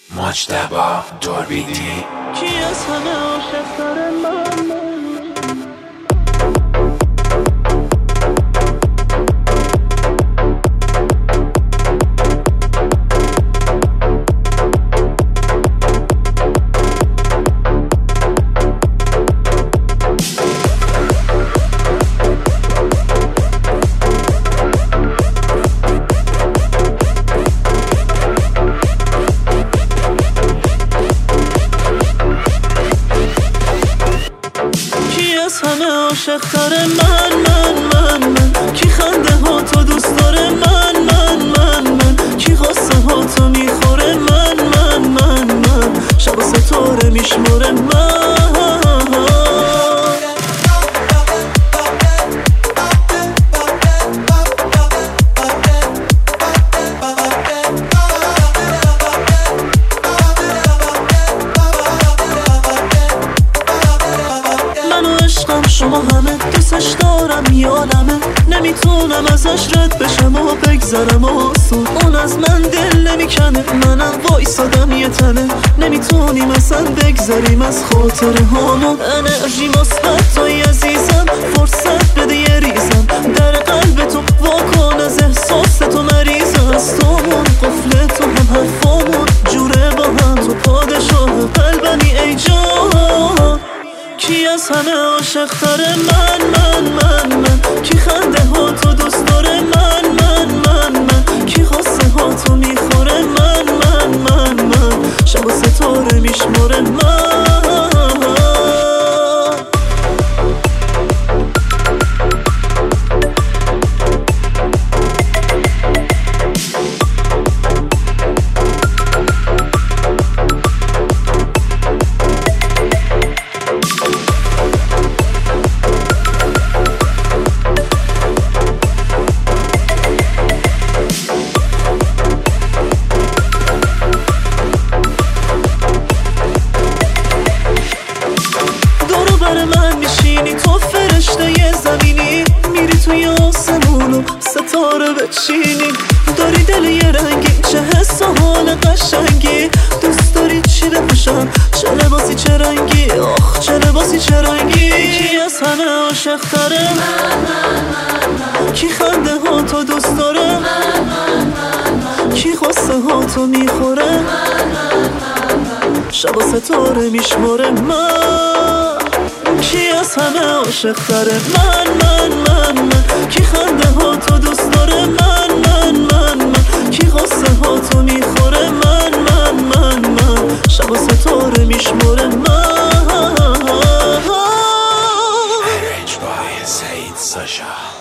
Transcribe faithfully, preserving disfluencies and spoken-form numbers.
مجتبی توربیدی. کی از همه عاشق‌تر من؟ همه عاشق‌تر من من من من کی خنده ها تو دوست داره من من من من کی غصه ها تو میخوره من من من من شب و ستاره میشماره من شما همه دوستش دارم یادمه نمیتونم ازش رد بشم و بگذرم آسون اون از من دل نمیکنه منم وایسادم یه تنه نمیتونیم اصلا بگذریم از خاطره هامون انرژی مثبت توی عزیزم فرصت بده یه ریزم در قلب تو واکن از احساس تو مریضم از تومون قفل تو هم حرفامون جوره با هم تو پادشاه قلبمی ای جان کی از همه عاشق‌تر من من من من کی خنده ها تو دوست داره من من من من کی غصه ها تو میخوره من من من من شب و ستاره میشماره من تو فرشته یه زمینی میری توی آسمون و ستاره بچینی داری دل یه رنگی چه حس و حال قشنگی دوست داری چی بپوشم چه لباسی چه رنگی آخ چه لباسی چه رنگی کی از همه عاشق‌تره کی خنده ها تو دوست داره کی غصه ها تو میخوره شب و ستاره میشماره من کی از همه عاشق‌تره من من من من کی خنده ها تو دوست داره من من من من کی غصه ها تو میخوره من من من من شب و ستاره میشماره من Arranged by Said Sasha.